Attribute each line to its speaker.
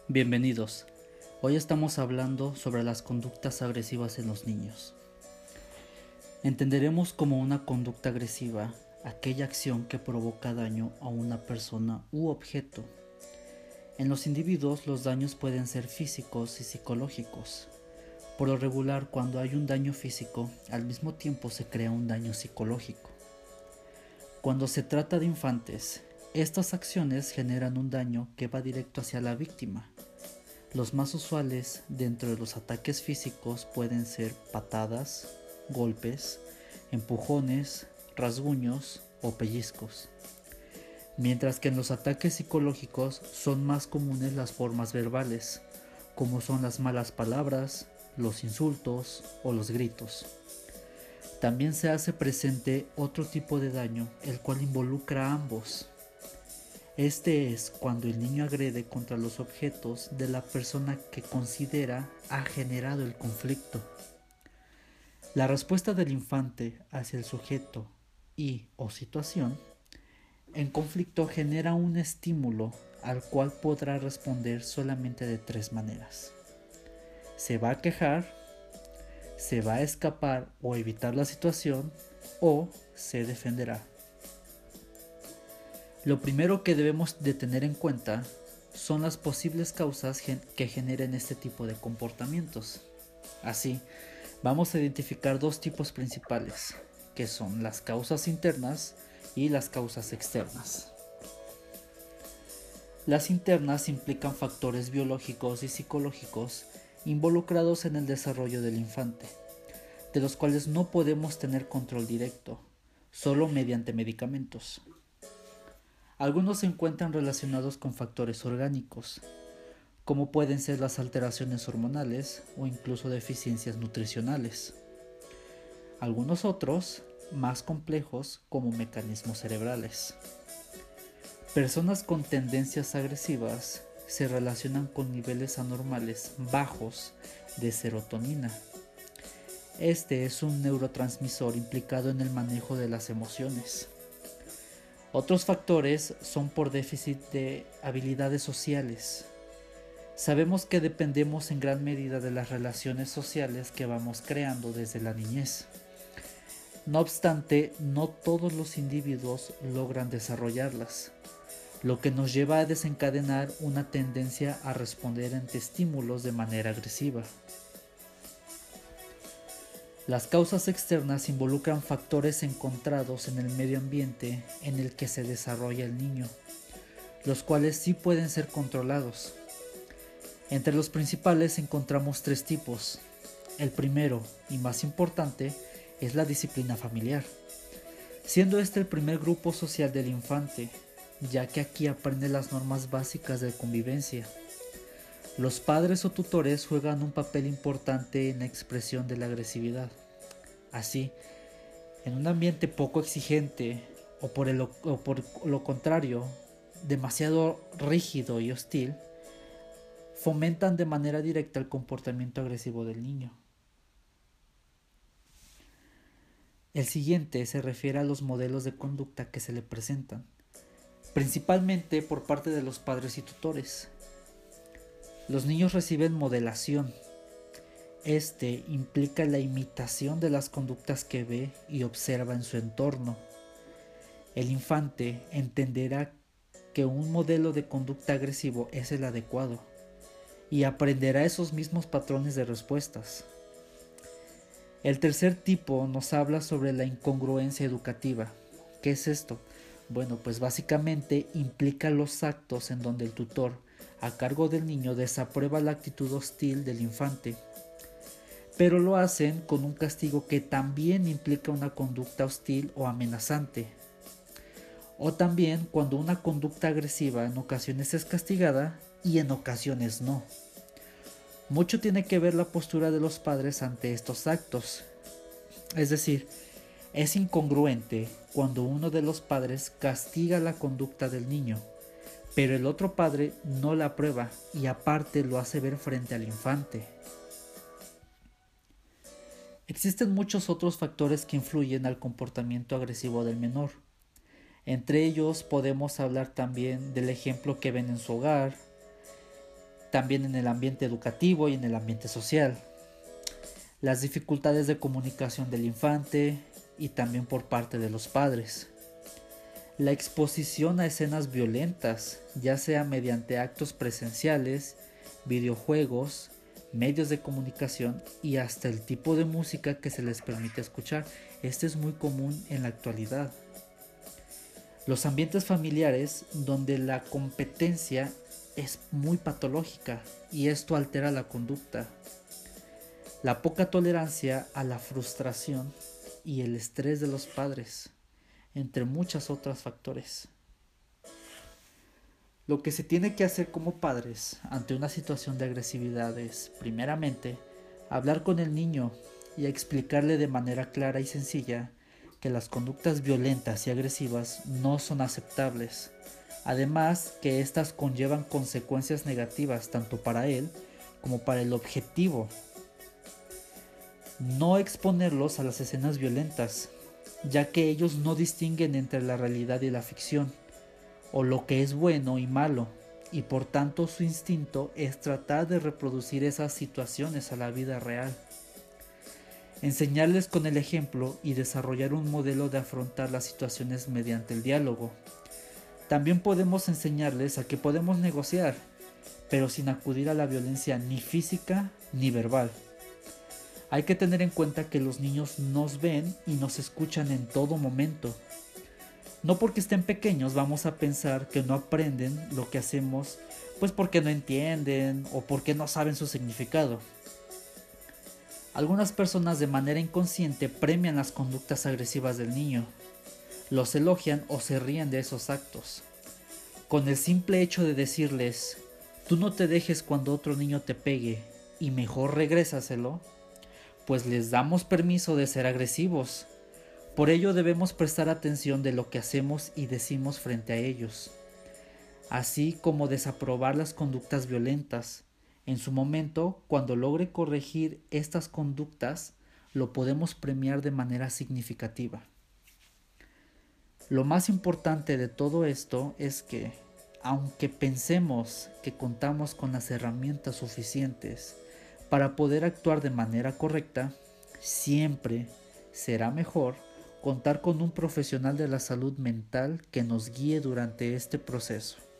Speaker 1: Bienvenidos. Hoy estamos hablando sobre las conductas agresivas en los niños. Entenderemos como una conducta agresiva aquella acción que provoca daño a una persona u objeto. En los individuos los daños pueden ser físicos y psicológicos. Por lo regular, cuando hay un daño físico, al mismo tiempo se crea un daño psicológico. Cuando se trata de infantes, estas acciones generan un daño que va directo hacia la víctima. Los más usuales dentro de los ataques físicos pueden ser patadas, golpes, empujones, rasguños o pellizcos, mientras que en los ataques psicológicos son más comunes las formas verbales, como son las malas palabras, los insultos o los gritos. También se hace presente otro tipo de daño, el cual involucra a ambos. Este es cuando el niño agrede contra los objetos de la persona que considera ha generado el conflicto. La respuesta del infante hacia el sujeto y o situación en conflicto genera un estímulo al cual podrá responder solamente de tres maneras. Se va a quejar, se va a escapar o evitar la situación o se defenderá. Lo primero que debemos de tener en cuenta son las posibles causas que generen este tipo de comportamientos. Así, vamos a identificar dos tipos principales, que son las causas internas y las causas externas. Las internas implican factores biológicos y psicológicos involucrados en el desarrollo del infante, de los cuales no podemos tener control directo, solo mediante medicamentos. Algunos se encuentran relacionados con factores orgánicos, como pueden ser las alteraciones hormonales o incluso deficiencias nutricionales. Algunos otros, más complejos, como mecanismos cerebrales. Personas con tendencias agresivas se relacionan con niveles anormales bajos de serotonina. Este es un neurotransmisor implicado en el manejo de las emociones. Otros factores son por déficit de habilidades sociales. Sabemos que dependemos en gran medida de las relaciones sociales que vamos creando desde la niñez. No obstante, no todos los individuos logran desarrollarlas, lo que nos lleva a desencadenar una tendencia a responder ante estímulos de manera agresiva. Las causas externas involucran factores encontrados en el medio ambiente en el que se desarrolla el niño, los cuales sí pueden ser controlados. Entre los principales encontramos tres tipos. El primero, y más importante, es la disciplina familiar, siendo este el primer grupo social del infante, ya que aquí aprende las normas básicas de convivencia. Los padres o tutores juegan un papel importante en la expresión de la agresividad. Así, en un ambiente poco exigente o por lo contrario, demasiado rígido y hostil, fomentan de manera directa el comportamiento agresivo del niño. El siguiente se refiere a los modelos de conducta que se le presentan, principalmente por parte de los padres y tutores. Los niños reciben modelación. Este implica la imitación de las conductas que ve y observa en su entorno. El infante entenderá que un modelo de conducta agresivo es el adecuado y aprenderá esos mismos patrones de respuestas. El tercer tipo nos habla sobre la incongruencia educativa. ¿Qué es esto? Bueno, pues básicamente implica los actos en donde el tutor, a cargo del niño, desaprueba la actitud hostil del infante, pero lo hacen con un castigo que también implica una conducta hostil o amenazante. O también cuando una conducta agresiva en ocasiones es castigada y en ocasiones no. Mucho tiene que ver la postura de los padres ante estos actos. Es decir, es incongruente cuando uno de los padres castiga la conducta del niño, pero el otro padre no la aprueba y aparte lo hace ver frente al infante. Existen muchos otros factores que influyen al comportamiento agresivo del menor. Entre ellos podemos hablar también del ejemplo que ven en su hogar, también en el ambiente educativo y en el ambiente social, las dificultades de comunicación del infante y también por parte de los padres, la exposición a escenas violentas, ya sea mediante actos presenciales, videojuegos, medios de comunicación y hasta el tipo de música que se les permite escuchar. Este es muy común en la actualidad. Los ambientes familiares donde la competencia es muy patológica y esto altera la conducta. La poca tolerancia a la frustración y el estrés de los padres, entre muchos otros factores. Lo que se tiene que hacer como padres ante una situación de agresividad es, primeramente, hablar con el niño y explicarle de manera clara y sencilla que las conductas violentas y agresivas no son aceptables. Además, que éstas conllevan consecuencias negativas tanto para él como para el objetivo. No exponerlos a las escenas violentas, ya que ellos no distinguen entre la realidad y la ficción, o lo que es bueno y malo, y por tanto su instinto es tratar de reproducir esas situaciones a la vida real. Enseñarles con el ejemplo y desarrollar un modelo de afrontar las situaciones mediante el diálogo. También podemos enseñarles a que podemos negociar, pero sin acudir a la violencia ni física ni verbal. Hay que tener en cuenta que los niños nos ven y nos escuchan en todo momento. No porque estén pequeños vamos a pensar que no aprenden lo que hacemos, pues porque no entienden o porque no saben su significado. Algunas personas de manera inconsciente premian las conductas agresivas del niño, los elogian o se ríen de esos actos. Con el simple hecho de decirles, tú no te dejes cuando otro niño te pegue y mejor regrésaselo, pues les damos permiso de ser agresivos. Por ello debemos prestar atención de lo que hacemos y decimos frente a ellos, así como desaprobar las conductas violentas. En su momento, cuando logre corregir estas conductas, lo podemos premiar de manera significativa. Lo más importante de todo esto es que, aunque pensemos que contamos con las herramientas suficientes para poder actuar de manera correcta, siempre será mejor contar con un profesional de la salud mental que nos guíe durante este proceso.